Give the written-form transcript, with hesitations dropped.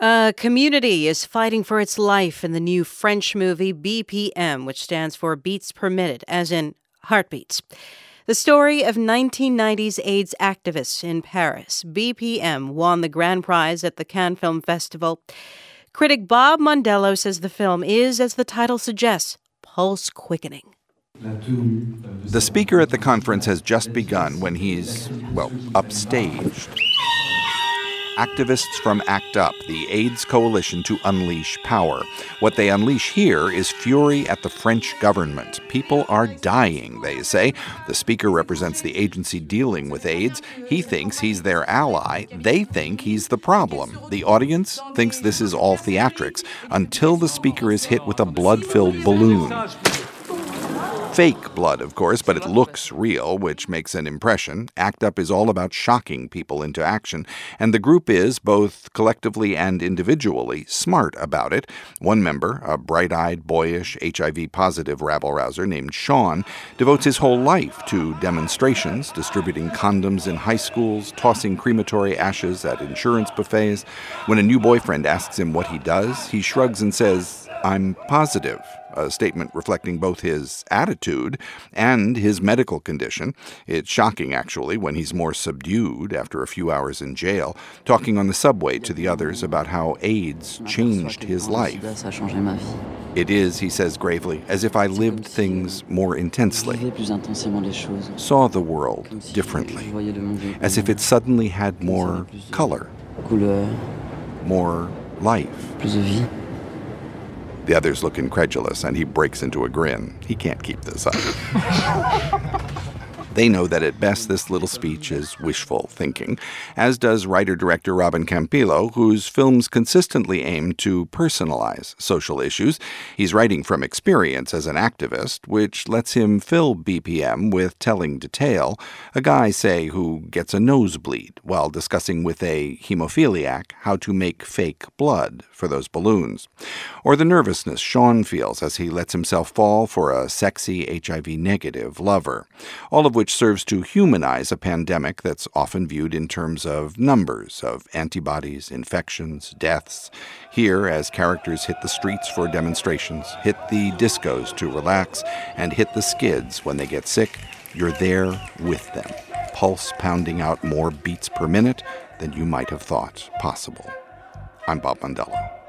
A community is fighting for its life in the new French movie BPM, which stands for Beats Per Minute, as in heartbeats. The story of 1990s AIDS activists in Paris. BPM won the grand prize at the Cannes Film Festival. Critic Bob Mondello says the film is, as the title suggests, pulse-quickening. The speaker at the conference has just begun when he's, upstaged. Activists from ACT UP, the AIDS coalition to unleash power. What they unleash here is fury at the French government. People are dying, they say. The speaker represents the agency dealing with AIDS. He thinks he's their ally. They think he's the problem. The audience thinks this is all theatrics until the speaker is hit with a blood-filled balloon. Fake blood, of course, but it looks real, which makes an impression. ACT UP is all about shocking people into action, and the group is, both collectively and individually, smart about it. One member, a bright-eyed, boyish, HIV-positive rabble-rouser named Sean, devotes his whole life to demonstrations, distributing condoms in high schools, tossing crematory ashes at insurance buffets. When a new boyfriend asks him what he does, he shrugs and says, "I'm positive," a statement reflecting both his attitude and his medical condition. It's shocking, actually, when he's more subdued after a few hours in jail, talking on the subway to the others about how AIDS changed his life. It is, he says gravely, as if I lived things more intensely, saw the world differently, as if it suddenly had more color, more life. The others look incredulous, and he breaks into a grin. He can't keep this up. They know that at best this little speech is wishful thinking, as does writer-director Robin Campillo, whose films consistently aim to personalize social issues. He's writing from experience as an activist, which lets him fill BPM with telling detail. A guy, say, who gets a nosebleed while discussing with a hemophiliac how to make fake blood for those balloons. Or the nervousness Sean feels as he lets himself fall for a sexy HIV-negative lover. All of which serves to humanize a pandemic that's often viewed in terms of numbers of antibodies, infections, deaths. Here, as characters hit the streets for demonstrations, hit the discos to relax, and hit the skids when they get sick, you're there with them, pulse pounding out more beats per minute than you might have thought possible. I'm Bob Mondello.